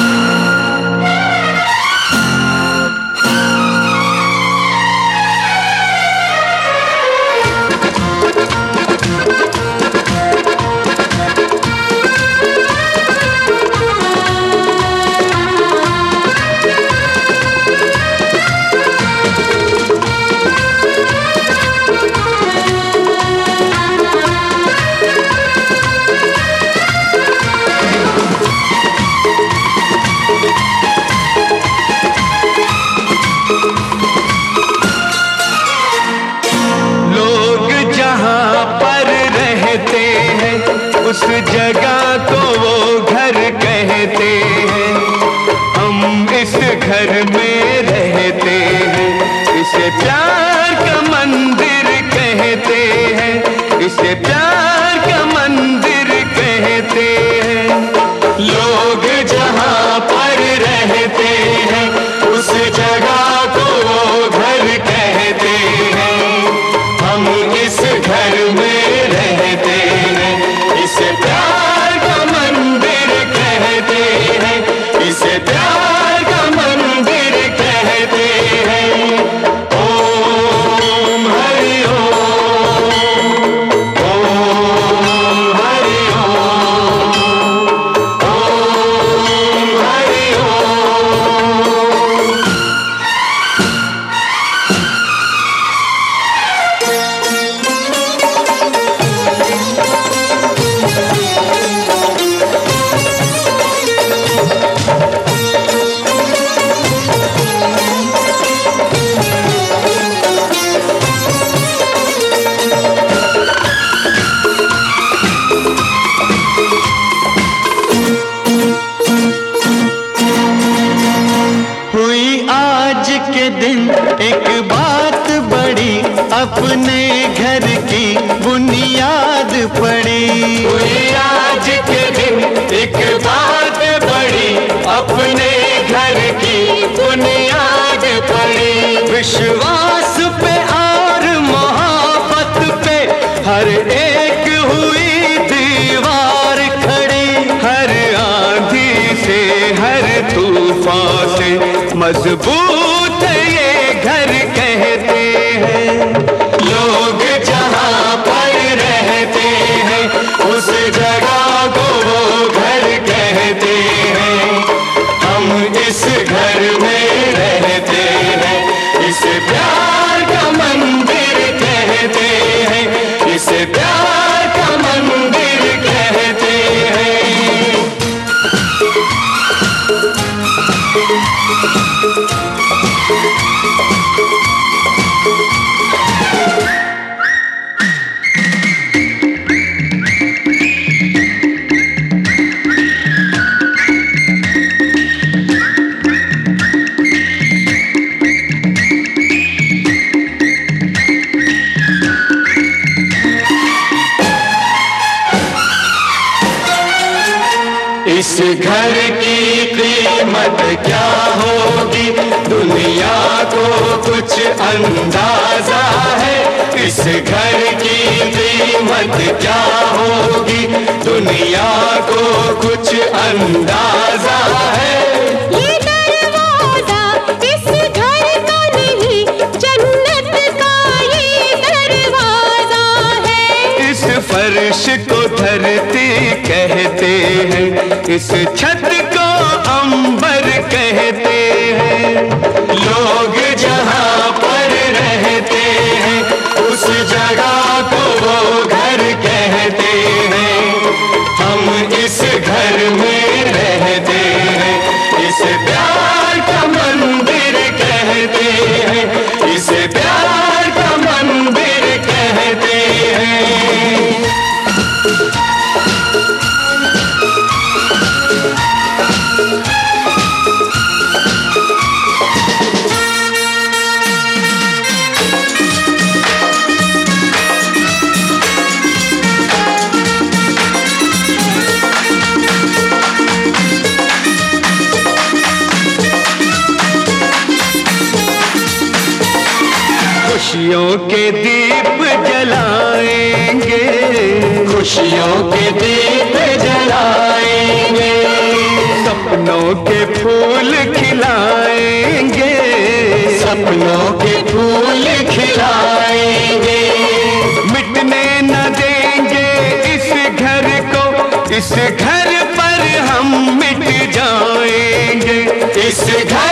उस जगह को वो घर कहते हैं। हम इस घर में रहते हैं, इसे प्यार का मंदिर कहते हैं, इसे प्यार का मंदिर कहते हैं। लोग जहाँ पर रहते हैं उस जगह को वो घर कहते हैं। हम इस घर में रहते हैं, इसे प्यार का मंदिर कहते हैं, इसे प्यार का मंदिर कहते हैं। ओम हरि ओम, ओम हरि ओम, ओम हरि ओम। एक बात बड़ी अपने घर की बुनियाद पड़ी। हुई आज के दिन एक बात बड़ी अपने घर की बुनियाद पड़ी। विश्वास पे और मोहब्बत पे हर एक हुई दीवार खड़ी। हर आंधी से हर तूफान से मजबूत ये घर कहते हैं। लोग जहाँ पर रहते हैं उस जगह को वो घर कहते हैं। हम इस घर में रहते हैं, इसे प्यार का मंदिर कहते हैं, इसे प्यार का मंदिर कहते हैं। इस घर की कीमत क्या होगी दुनिया को कुछ अंदाजा है। इस घर की कीमत क्या होगी दुनिया को कुछ अंदाजा है। ये दरवाजा इस घर का नहीं, जन्नत का ये दरवाजा है। इस फर्श को धरती कहते हैं, इस छत को अंबर कहते हैं। लोग जहाँ पर रहते हैं उस जगह को वो घर कहते हैं। हम इस घर में रहते हैं, इसे प्यार का मंदिर कहते हैं, इसे प्यार का मंदिर कहते हैं। खुशियों के दीप जलाएंगे, खुशियों के दीप जलाएंगे। सपनों के फूल खिलाएंगे, सपनों के फूल खिलाएंगे। मिटने न देंगे इस घर को, इस घर पर हम मिट जाएंगे। इस घर